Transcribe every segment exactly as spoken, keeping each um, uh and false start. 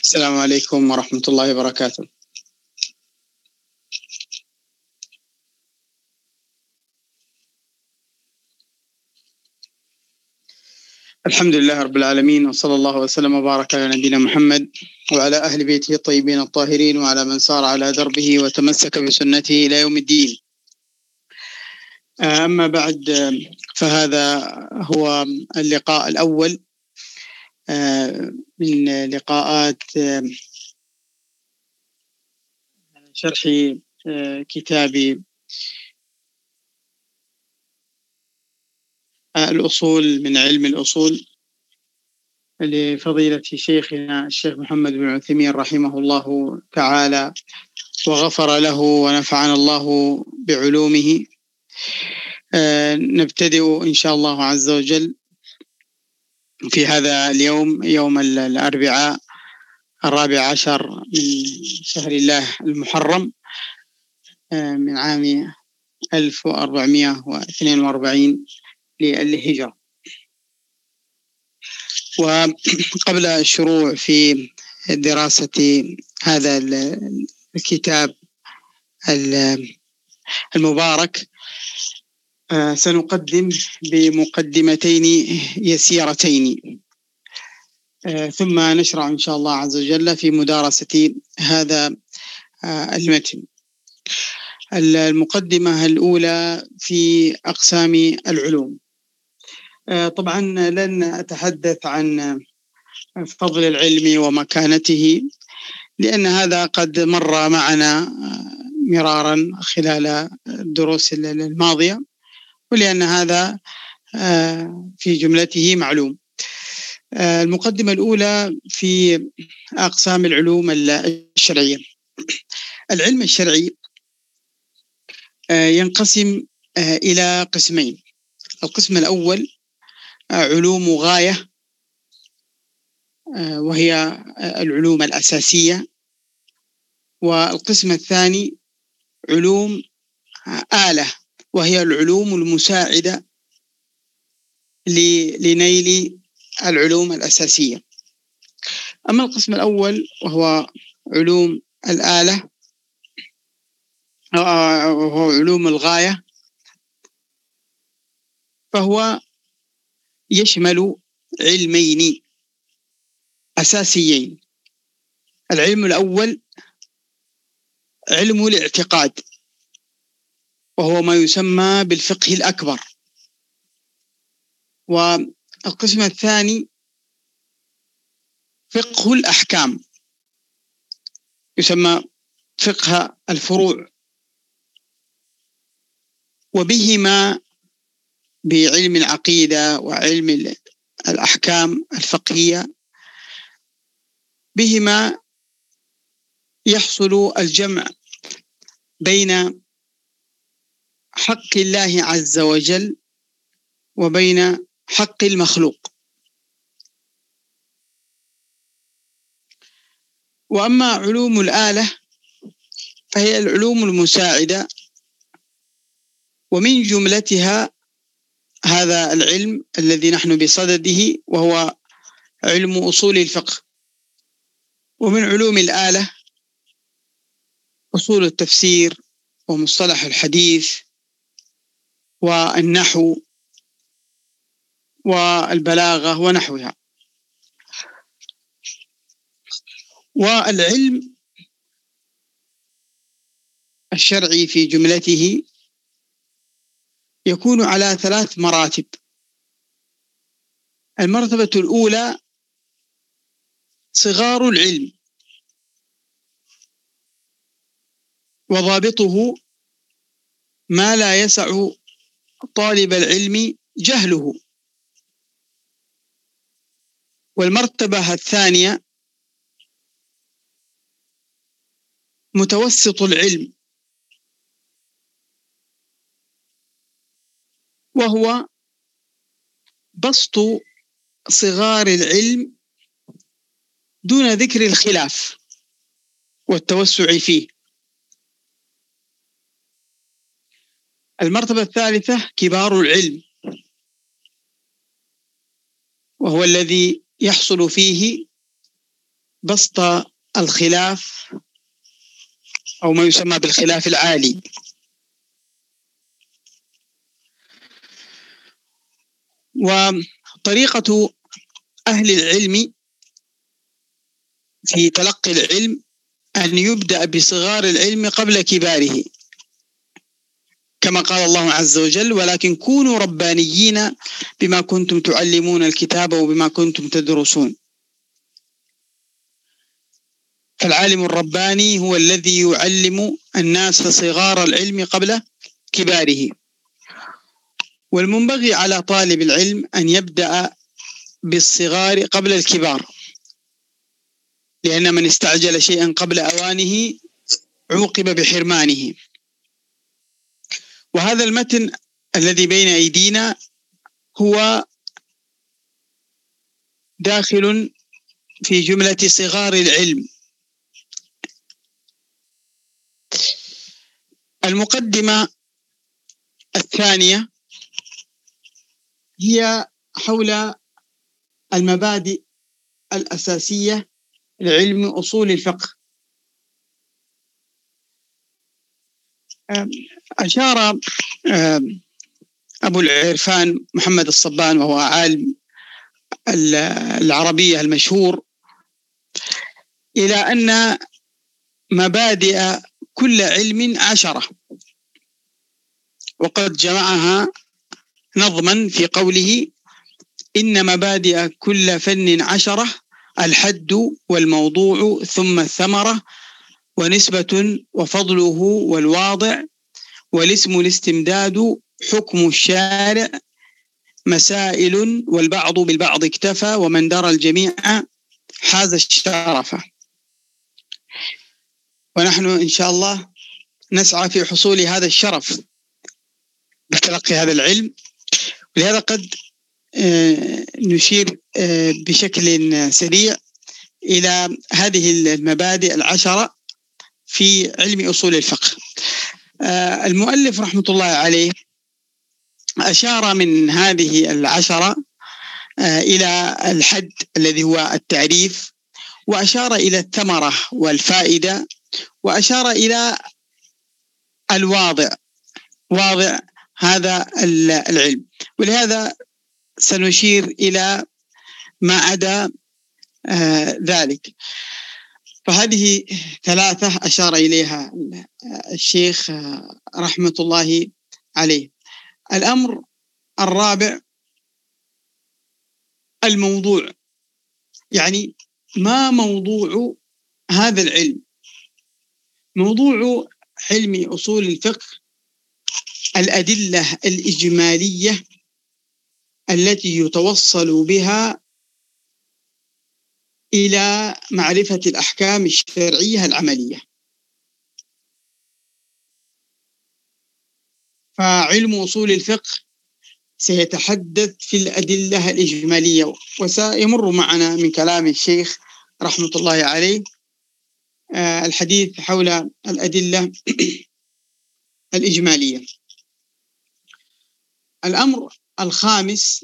السلام عليكم ورحمة الله وبركاته. الحمد لله رب العالمين، وصلى الله وسلم وبارك على نبينا محمد وعلى أهل بيته الطيبين الطاهرين وعلى من سار على دربه وتمسك بسنته إلى يوم الدين. أما بعد، فهذا هو اللقاء الأول من لقاءات شرح كتاب الأصول من علم الأصول لفضيلة شيخنا الشيخ محمد بن عثيمين رحمه الله تعالى وغفر له ونفعنا الله بعلومه. نبتدئ إن شاء الله عز وجل في هذا اليوم، يوم الأربعاء الرابع عشر من شهر الله المحرم من عام ألف وأربعمائة واثنين وأربعين للهجرة. وقبل الشروع في دراسة هذا الكتاب المبارك سنقدم بمقدمتين يسيرتين، ثم نشرع إن شاء الله عز وجل في مدارسة هذا المتن. المقدمة الأولى في أقسام العلوم. طبعا لن أتحدث عن فضل العلم ومكانته، لأن هذا قد مر معنا مرارا خلال الدروس الماضية، ولأن هذا في جملته معلوم. المقدمة الأولى في أقسام العلوم الشرعية. العلم الشرعي ينقسم إلى قسمين. القسم الأول علوم غاية، وهي العلوم الأساسية. والقسم الثاني علوم آلة، وهي العلوم المساعدة لنيل العلوم الأساسية. أما القسم الأول وهو علوم الآلة وهو علوم الغاية، فهو يشمل علمين أساسيين. العلم الأول علم الاعتقاد، وهو ما يسمى بالفقه الأكبر. والقسم الثاني فقه الأحكام، يسمى فقه الفروع. وبهما، بعلم العقيدة وعلم الأحكام الفقهية، بهما يحصل الجمع بين حق الله عز وجل وبين حق المخلوق. وأما علوم الآلة فهي العلوم المساعدة، ومن جملتها هذا العلم الذي نحن بصدده، وهو علم أصول الفقه. ومن علوم الآلة أصول التفسير ومصطلح الحديث والنحو والبلاغة ونحوها. والعلم الشرعي في جملته يكون على ثلاث مراتب. المرتبة الأولى صغار العلم، وضابطه ما لا يسع طالب العلم جهله. والمرتبة الثانية متوسط العلم، وهو بسط صغار العلم دون ذكر الخلاف والتوسع فيه. المرتبة الثالثة كبار العلم، وهو الذي يحصل فيه بسط الخلاف أو ما يسمى بالخلاف العالي. وطريقة أهل العلم في تلقي العلم أن يبدأ بصغار العلم قبل كباره، كما قال الله عز وجل: ولكن كونوا ربانيين بما كنتم تعلمون الكتاب وبما كنتم تدرسون. فالعالم الرباني هو الذي يعلم الناس صغار العلم قبل كباره. والمنبغي على طالب العلم أن يبدأ بالصغار قبل الكبار، لأن من استعجل شيئا قبل أوانه عوقب بحرمانه. وهذا المتن الذي بين أيدينا هو داخل في جملة صغار العلم. المقدمة الثانية هي حول المبادئ الأساسية لعلم أصول الفقه. أشار أبو العرفان محمد الصبان، وهو عالم العربية المشهور، إلى أن مبادئ كل علم عشرة، وقد جمعها نظما في قوله: إن مبادئ كل فن عشرة: الحد والموضوع ثم الثمرة ونسبة وفضله والواضع والاسم الاستمداد حكم الشارع مسائل والبعض بالبعض اكتفى ومن درى الجميع حاز الشرف. ونحن إن شاء الله نسعى في حصول هذا الشرف بتلقي هذا العلم. ولهذا قد نشير بشكل سريع إلى هذه المبادئ العشرة في علم أصول الفقه. المؤلف رحمة الله عليه أشار من هذه العشرة إلى الحد الذي هو التعريف، وأشار إلى الثمرة والفائدة، وأشار إلى الواضع، واضع هذا العلم. ولهذا سنشير إلى ما عدا ذلك. فهذه ثلاثة أشار إليها الشيخ رحمة الله عليه. الأمر الرابع الموضوع، يعني ما موضوع هذا العلم؟ موضوع علم أصول الفقه الأدلة الإجمالية التي يتوصل بها إلى معرفة الأحكام الشرعية العملية. فعلم أصول الفقه سيتحدث في الأدلة الإجمالية، وسيمر معنا من كلام الشيخ رحمة الله عليه الحديث حول الأدلة الإجمالية. الأمر الخامس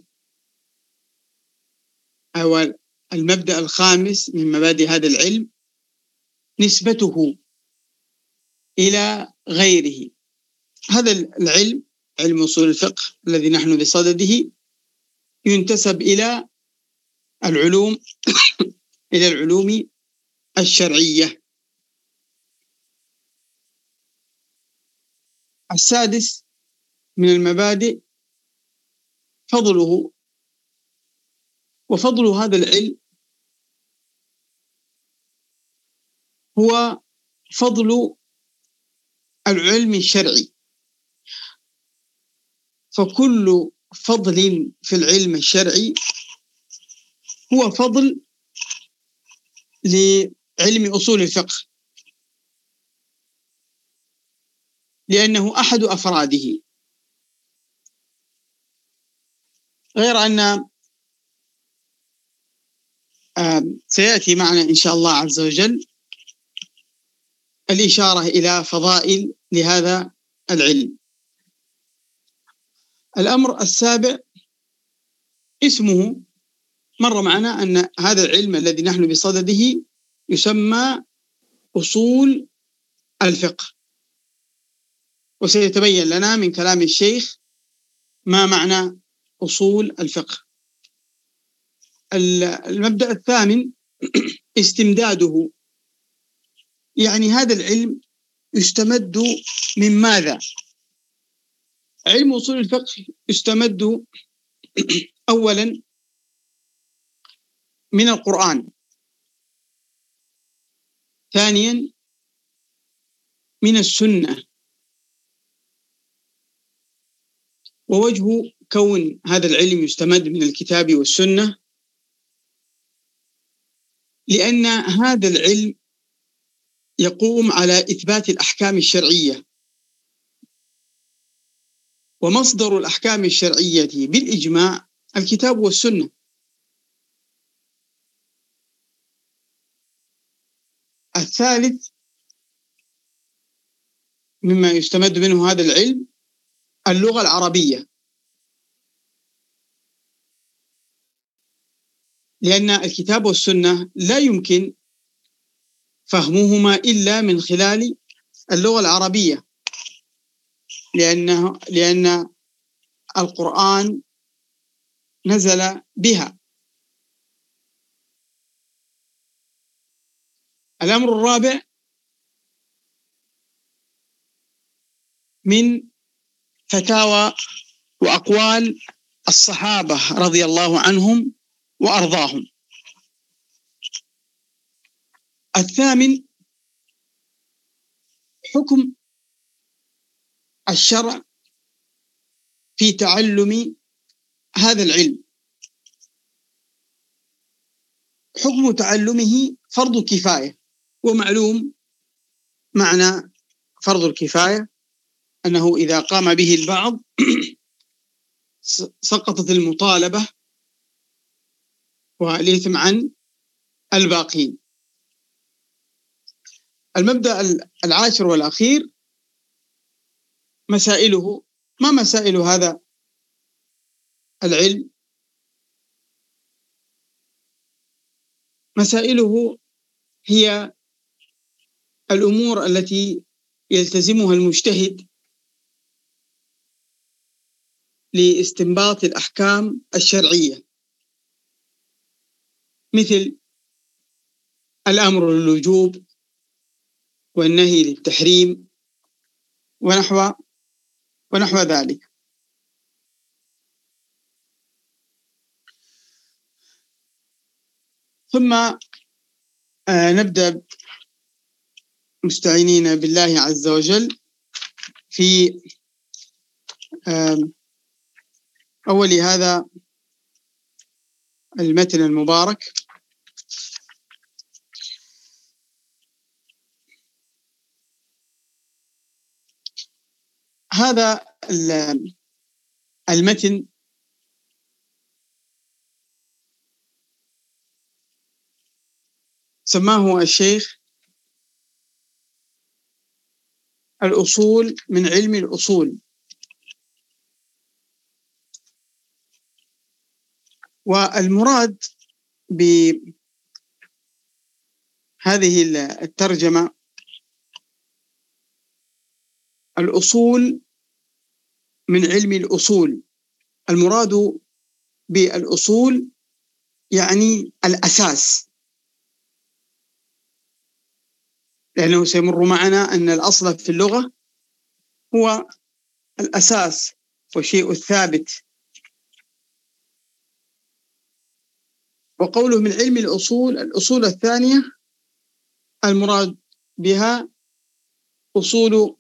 أو المبدأ الخامس من مبادئ هذا العلم نسبته إلى غيره. هذا العلم، علم أصول الفقه الذي نحن بصدده، ينتسب إلى العلوم إلى العلوم الشرعية. السادس من المبادئ فضله، وفضل هذا العلم هو فضل العلم الشرعي. فكل فضل في العلم الشرعي هو فضل لعلم أصول الفقه، لأنه أحد أفراده. غير أن سيأتي معنا إن شاء الله عز وجل الإشارة إلى فضائل لهذا العلم. الأمر السابع اسمه. مر معنا أن هذا العلم الذي نحن بصدده يسمى أصول الفقه، وسيتبين لنا من كلام الشيخ ما معنى أصول الفقه. المبدأ الثامن استمداده، يعني هذا العلم يستمد من ماذا؟ علم أصول الفقه يستمد أولا من القرآن، ثانيا من السنة. ووجه كون هذا العلم يستمد من الكتاب والسنة لأن هذا العلم يقوم على إثبات الأحكام الشرعية، ومصدر الأحكام الشرعية بالإجماع الكتاب والسنة. الثالث مما يستمد منه هذا العلم اللغة العربية، لأن الكتاب والسنة لا يمكن فهمهما إلا من خلال اللغة العربية، لأنه لأن القرآن نزل بها. الأمر الرابع من فتاوى وأقوال الصحابة رضي الله عنهم وأرضاهم. الثامن حكم الشرع في تعلم هذا العلم. حكم تعلمه فرض كفاية، ومعلوم معنى فرض الكفاية أنه إذا قام به البعض سقطت المطالبة والإثم عن الباقين. المبدأ العاشر والأخير مسائله. ما مسائل هذا العلم؟ مسائله هي الأمور التي يلتزمها المجتهد لاستنباط الأحكام الشرعية، مثل الأمر للوجوب والنهي للتحريم ونحو ونحو ذلك. ثم آه نبدأ مستعينين بالله عز وجل في آه أول هذا المتن المبارك. هذا المتن سماه الشيخ الأصول من علم الأصول. والمراد بهذه الترجمة الأصول من علم الأصول، المراد بالأصول يعني الأساس، لأنه سيمر معنا أن الأصل في اللغة هو الأساس والشيء الثابت. وقوله من علم الأصول، الأصول الثانية المراد بها أصول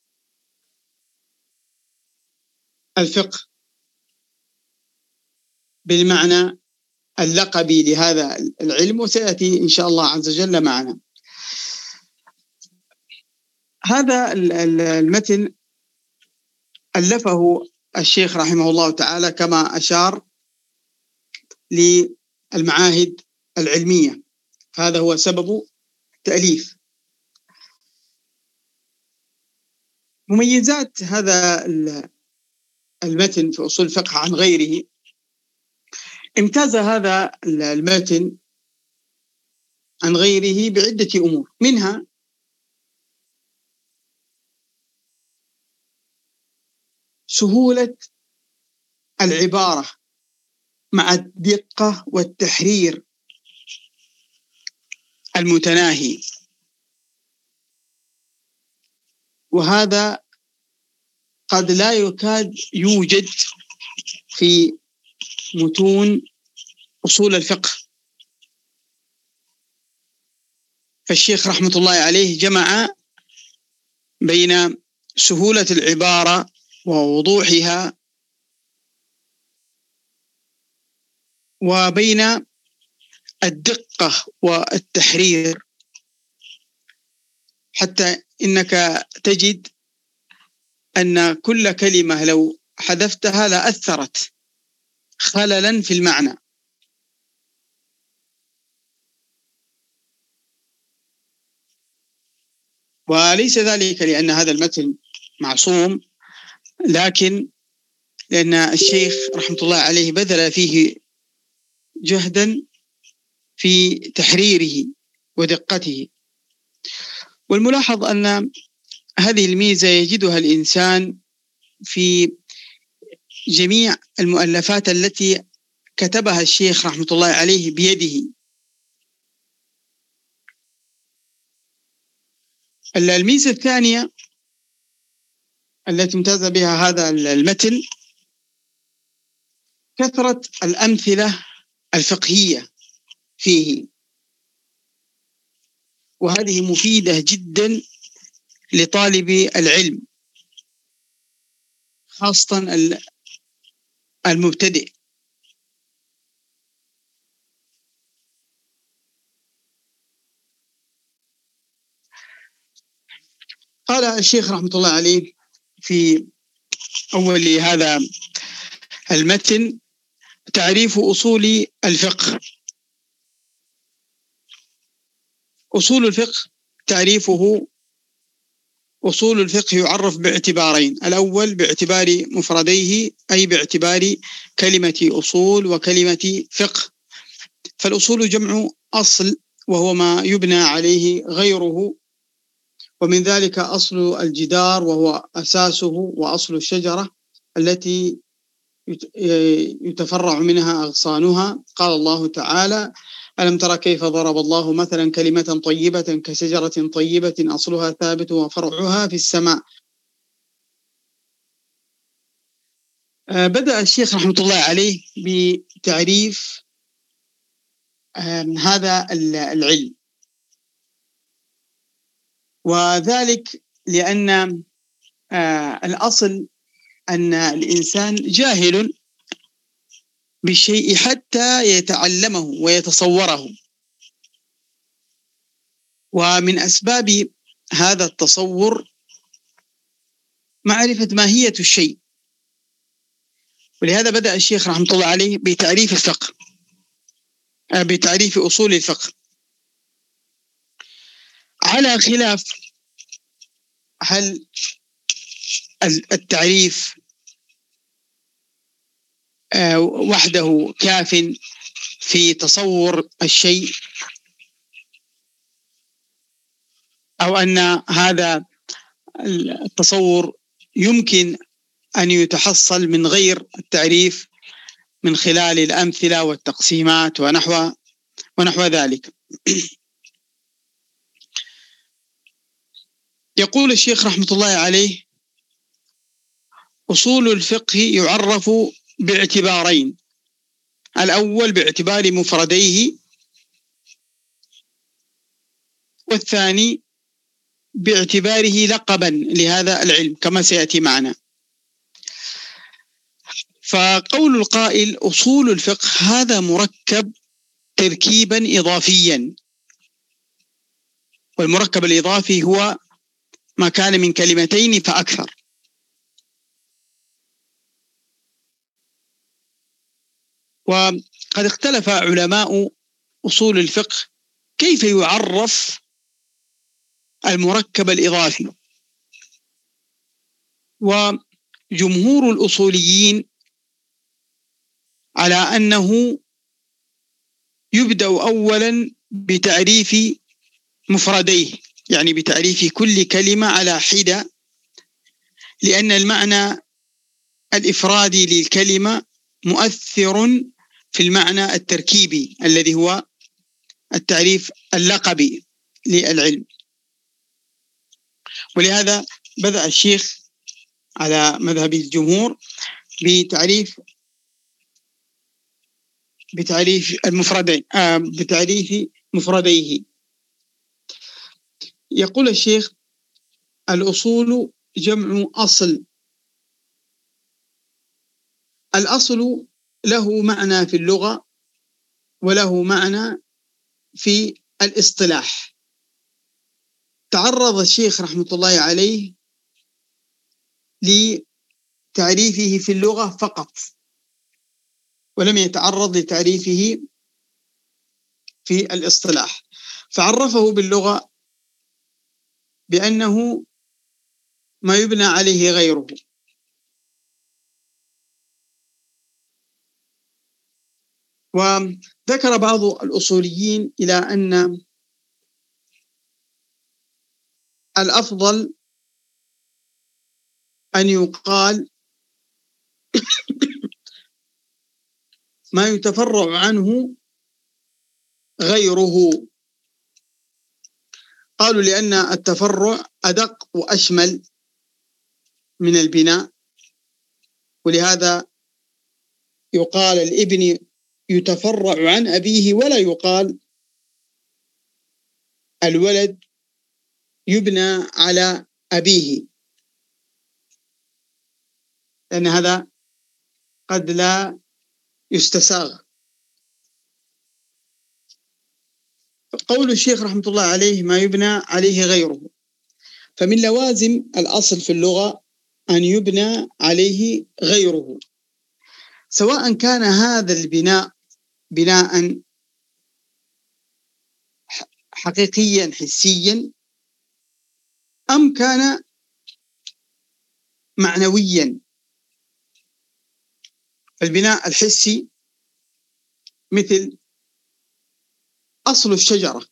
الفقه بالمعنى اللقبي لهذا العلم، وسيأتي إن شاء الله عز وجل معنا. هذا المتن ألفه الشيخ رحمه الله تعالى كما أشار للمعاهد العلمية، هذا هو سبب تأليف. مميزات هذا المتن في أصول الفقه عن غيره: امتاز هذا المتن عن غيره بعدة أمور، منها سهولة العبارة مع الدقة والتحرير المتناهي، وهذا قد لا يكاد يوجد في متون أصول الفقه. فالشيخ رحمة الله عليه جمع بين سهولة العبارة ووضوحها وبين الدقة والتحرير، حتى إنك تجد أن كل كلمة لو حذفتها لأثرت خللا في المعنى. وليس ذلك لأن هذا المتن معصوم، لكن لأن الشيخ رحمة الله عليه بذل فيه جهدا في تحريره ودقته. والملاحظ أن هذه الميزة يجدها الإنسان في جميع المؤلفات التي كتبها الشيخ رحمة الله عليه بيده. الميزة الثانية التي امتاز بها هذا المتن كثرة الأمثلة الفقهية فيه، وهذه مفيدة جدا لطالب العلم خاصة المبتدئ. قال الشيخ رحمة الله عليه في أول هذا المتن: تعريف أصول الفقه. أصول الفقه تعريفه: أصول الفقه يعرف باعتبارين: الأول باعتبار مفرديه، أي باعتبار كلمة أصول وكلمة فقه. فالأصول جمع أصل، وهو ما يبنى عليه غيره، ومن ذلك أصل الجدار وهو أساسه، وأصل الشجرة التي يتفرع منها أغصانها. قال الله تعالى: ألم ترى كيف ضرب الله مثلا كلمة طيبة كشجرة طيبة أصلها ثابت وفرعها في السماء. بدأ الشيخ رحمة الله عليه بتعريف هذا العلم، وذلك لأن الأصل أن الإنسان جاهل بالشيء حتى يتعلمه ويتصوره، ومن أسباب هذا التصور معرفة ماهية الشيء. ولهذا بدأ الشيخ رحمة الله عليه بتعريف الفقه، بتعريف أصول الفقه، على خلاف هل التعريف وحده كاف في تصور الشيء، أو أن هذا التصور يمكن أن يتحصل من غير التعريف من خلال الأمثلة والتقسيمات ونحو ونحو ذلك. يقول الشيخ رحمة الله عليه: أصول الفقه يعرف باعتبارين: الأول باعتبار مفرديه، والثاني باعتباره لقبا لهذا العلم كما سيأتي معنا. فقول القائل أصول الفقه هذا مركب تركيبا إضافيا، والمركب الإضافي هو ما كان من كلمتين فأكثر. وقد اختلف علماء أصول الفقه كيف يعرف المركب الإضافي، وجمهور الأصوليين على أنه يبدأ أولا بتعريف مفرديه، يعني بتعريف كل كلمة على حدة، لأن المعنى الإفرادي للكلمة مؤثر في المعنى التركيبي الذي هو التعريف اللقبي للعلم. ولهذا بدأ الشيخ على مذهب الجمهور بتعريف بتعريف المفردين آه بتعريف مفرديه. يقول الشيخ: الأصول جمع أصل. الأصل له معنى في اللغة وله معنى في الاصطلاح. تعرض الشيخ رحمة الله عليه لتعريفه في اللغة فقط، ولم يتعرض لتعريفه في الاصطلاح، فعرفه باللغة بأنه ما يبنى عليه غيره. وذكر بعض الأصوليين إلى أن الأفضل أن يقال ما يتفرع عنه غيره. قالوا لأن التفرع أدق وأشمل من البناء، ولهذا يقال الابن يتفرع عن أبيه، ولا يقال الولد يبنى على أبيه، لأن هذا قد لا يستساغ. قول الشيخ رحمة الله عليه ما يبنى عليه غيره، فمن لوازم الأصل في اللغة أن يبنى عليه غيره، سواء كان هذا البناء بناء حقيقيا حسيا أم كان معنويا. البناء الحسي مثل أصل الشجرة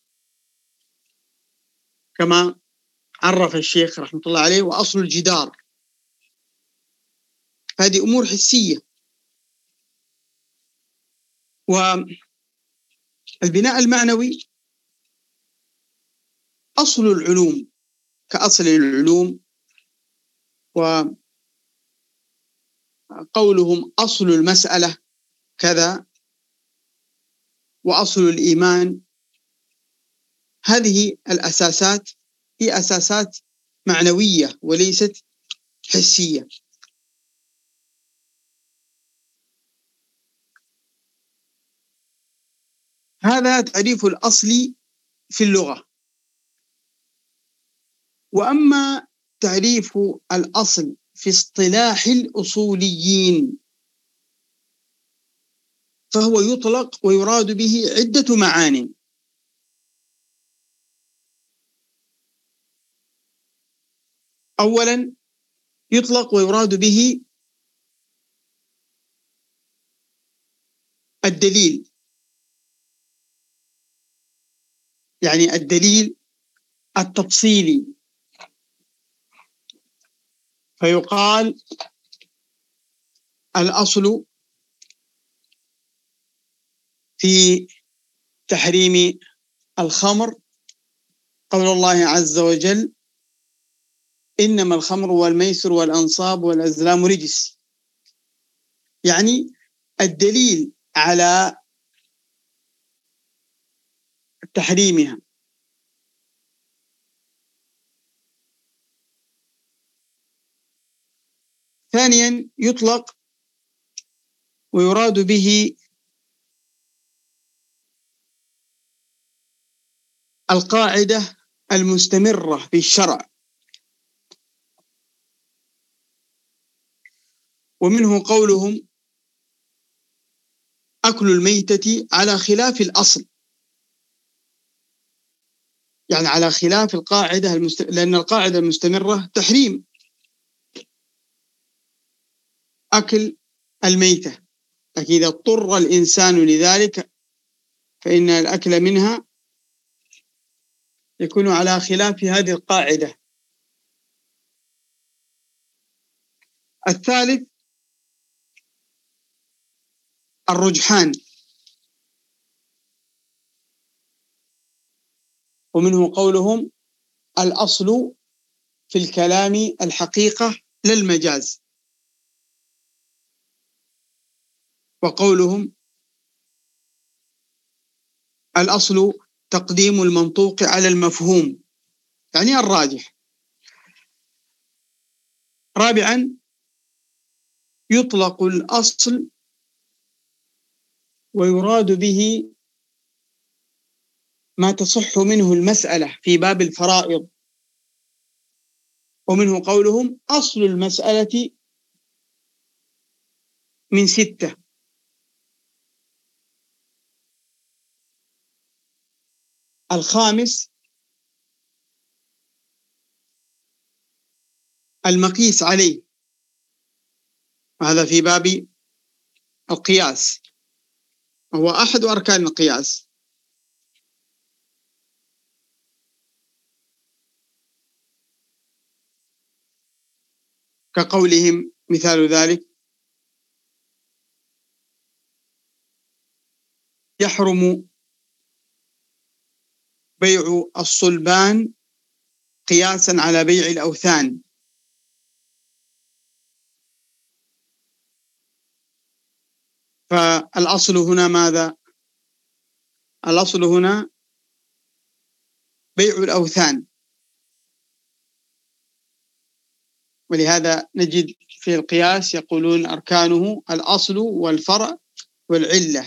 كما عرف الشيخ رحمة الله عليه، وأصل الجدار، هذه أمور حسية. والبناء المعنوي أصل العلوم كأصل العلوم، وقولهم أصل المسألة كذا وأصل الإيمان، هذه الأساسات هي أساسات معنوية وليست حسية. هذا تعريف الأصل في اللغة. وأما تعريف الأصل في اصطلاح الأصوليين فهو يطلق ويراد به عدة معاني. أولا يطلق ويراد به الدليل، يعني الدليل التفصيلي، فيقال الأصل في تحريم الخمر قول الله عز وجل: إنما الخمر والميسر والأنصاب والأزلام رجس، يعني الدليل على تحريمها. ثانيا يطلق ويراد به القاعدة المستمرة في الشرع، ومنه قولهم: أكل الميتة على خلاف الأصل، يعني على خلاف القاعدة المست... لأن القاعدة المستمرة تحريم أكل الميتة، لكن إذا اضطر الإنسان لذلك فإن الأكل منها يكون على خلاف هذه القاعدة. الثالث الرجحان، ومنه قولهم الأصل في الكلام الحقيقة لا المجاز، وقولهم الأصل تقديم المنطوق على المفهوم، يعني الراجح. رابعا يطلق الأصل ويراد به ما تصح منه المسألة في باب الفرائض، ومنه قولهم أصل المسألة من ستة. الخامس المقيس عليه، وهذا في باب القياس، هو أحد أركان القياس. كقولهم مثال ذلك يحرم بيع الصلبان قياسا على بيع الأوثان. فالأصل هنا ماذا؟ الأصل هنا بيع الأوثان، ولهذا نجد في القياس يقولون أركانه الأصل والفرع والعلة.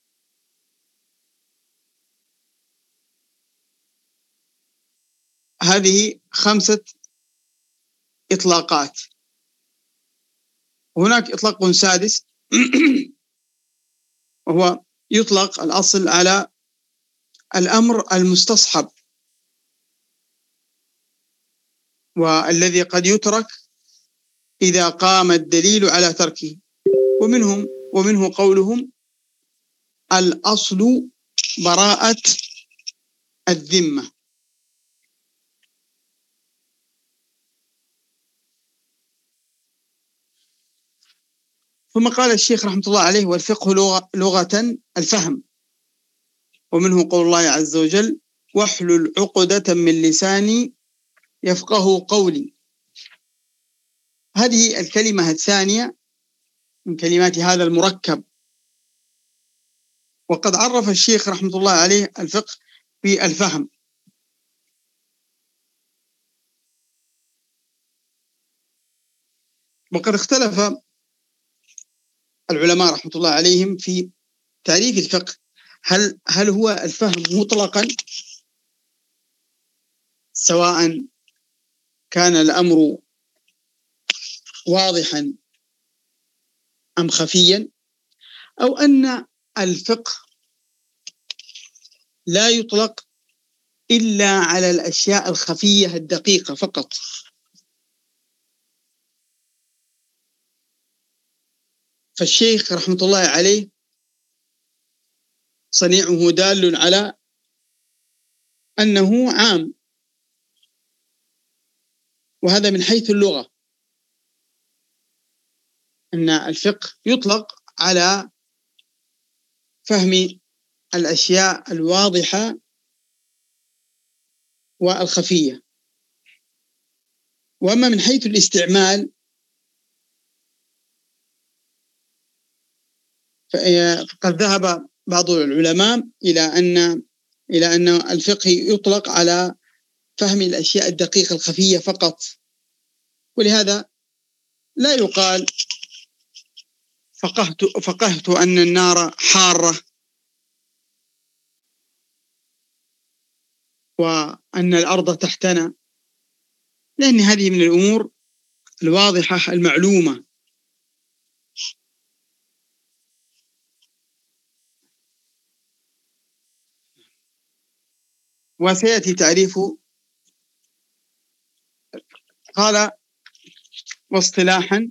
هذه خمسة إطلاقات. هناك إطلاق سادس وهو يطلق الأصل على الأمر المستصحب، والذي قد يترك إذا قام الدليل على تركه، ومنهم ومنه قولهم الأصل براءة الذمة. ثم قال الشيخ رحمة الله عليه والفقه لغة, لغة الفهم، ومنه قول الله عز وجل واحلل عقدة من لساني يفقه قولي. هذه الكلمة الثانية من كلمات هذا المركب. وقد عرف الشيخ رحمة الله عليه الفقه بالفهم، وقد اختلف العلماء رحمة الله عليهم في تعريف الفقه. هل هل هو الفهم مطلقا سواء كان الأمر واضحا أم خفيا، أو أن الفقه لا يطلق إلا على الأشياء الخفية الدقيقة فقط. فالشيخ رحمة الله عليه صنيعه دال على أنه عام، وهذا من حيث اللغة، أن الفقه يطلق على فهم الأشياء الواضحة والخفية. وأما من حيث الاستعمال فقد ذهب بعض العلماء إلى أن إلى أن الفقه يطلق على فهم الأشياء الدقيقة الخفية فقط، ولهذا لا يقال فقهت فقهت أن النار حارة وأن الأرض تحتنا، لأن هذه من الأمور الواضحة المعلومة. وسيأتي تعريف. قال واصطلاحا،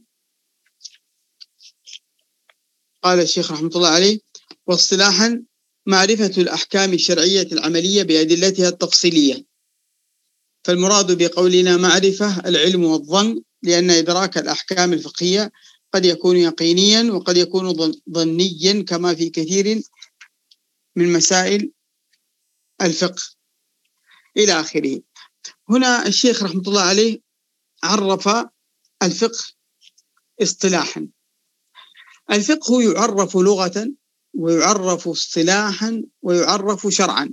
قال الشيخ رحمة الله عليه واصطلاحا معرفة الأحكام الشرعية العملية بأدلتها التفصيلية. فالمراد بقولنا معرفة العلم والظن، لأن إدراك الأحكام الفقهية قد يكون يقينيا وقد يكون ظنيا كما في كثير من مسائل الفقه إلى آخره. هنا الشيخ رحمة الله عليه عرف الفقه اصطلاحا. الفقه يعرف لغة ويعرف اصطلاحا ويعرف شرعا.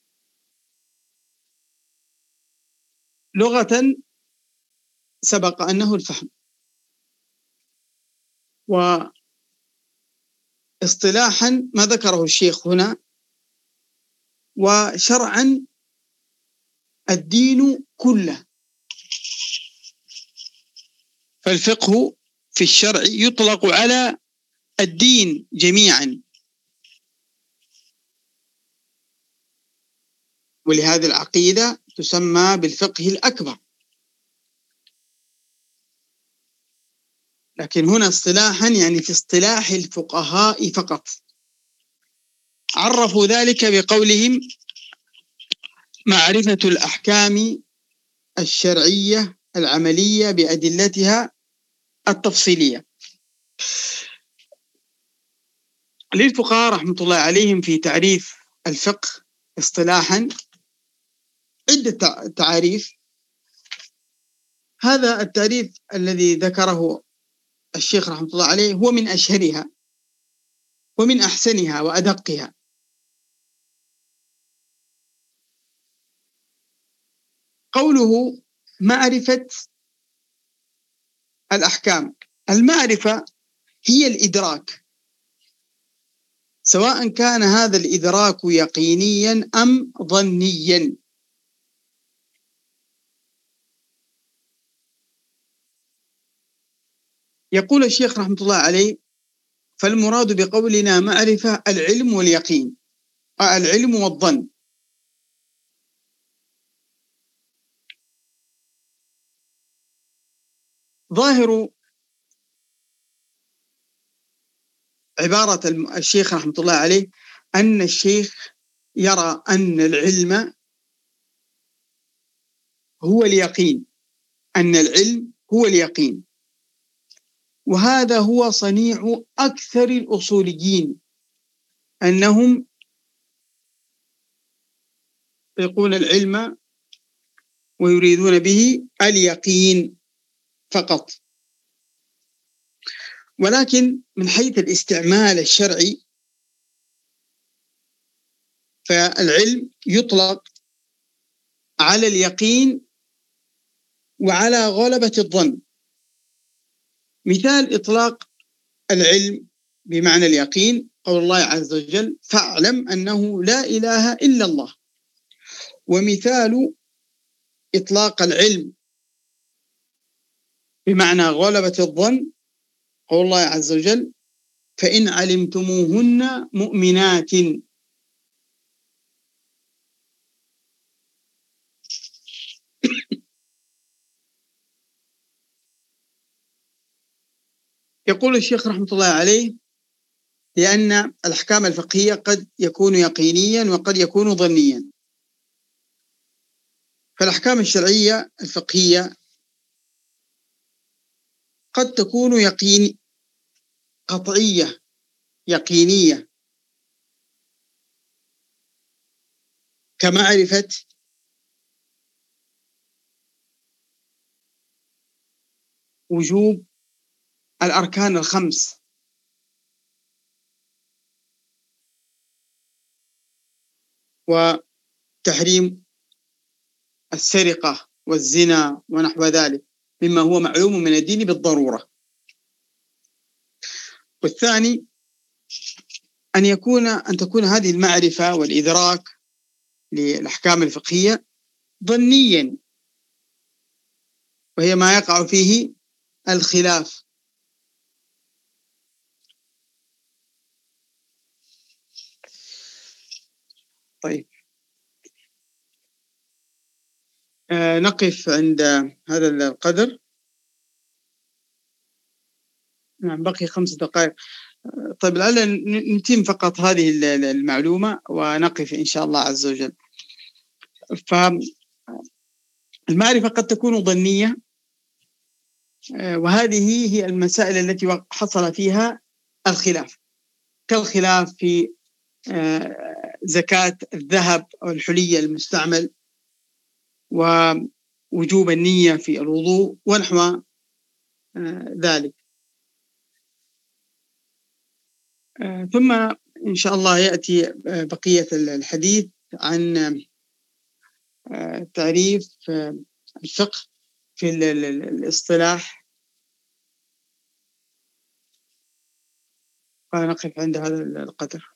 لغة سبق أنه الفهم، واصطلاحا ما ذكره الشيخ هنا، وشرعا الدين كله. فالفقه في الشرع يطلق على الدين جميعا، ولهذه العقيدة تسمى بالفقه الأكبر. لكن هنا اصطلاحا يعني في اصطلاح الفقهاء فقط. عرفوا ذلك بقولهم معرفة الأحكام الشرعية العملية بأدلتها التفصيلية. للفقهاء رحمة الله عليهم في تعريف الفقه اصطلاحا عدة تعاريف. هذا التعريف الذي ذكره الشيخ رحمة الله عليه هو من أشهرها ومن أحسنها وأدقها. قوله معرفة الأحكام، المعرفة هي الإدراك، سواء كان هذا الإدراك يقينيا أم ظنيا. يقول الشيخ رحمة الله عليه: فالمراد بقولنا معرفة العلم واليقين، العلم والظن. ظاهر عبارة الشيخ رحمة الله عليه أن الشيخ يرى أن العلم هو اليقين، أن العلم هو اليقين، وهذا هو صنيع أكثر الأصوليين، أنهم يقولون العلم ويريدون به اليقين فقط. ولكن من حيث الاستعمال الشرعي فالعلم يطلق على اليقين وعلى غلبة الظن. مثال إطلاق العلم بمعنى اليقين قول الله عز وجل: فاعلم أنه لا إله إلا الله. ومثال إطلاق العلم بمعنى غلبة الظن قول الله عز وجل: فإن علمتموهن مؤمنات. يقول الشيخ رحمة الله عليه: لأن الأحكام الفقهية قد يكون يقينيا وقد يكون ظنيا. فالأحكام الشرعية الفقهية قد تكون يقين قطعية يقينية، كمعرفة وجوب الأركان الخمس، وتحريم السرقة والزنا ونحو ذلك مما هو معلوم من الدين بالضرورة. والثاني أن يكون أن تكون هذه المعرفة والإدراك للأحكام الفقهية ظنيا، وهي ما يقع فيه الخلاف. طيب، آه نقف عند هذا القدر. نعم، بقي خمس دقائق. طيب، لعل نتم فقط هذه المعلومة ونقف إن شاء الله عز وجل. المعرفة قد تكون ظنية، وهذه هي المسائل التي حصل فيها الخلاف، كالخلاف في زكاة الذهب أو الحلي المستعمل، ووجوب النية في الوضوء ونحو ذلك. ثم إن شاء الله يأتي بقية الحديث عن تعريف الفقه في الاصطلاح، فنقف عند هذا القدر.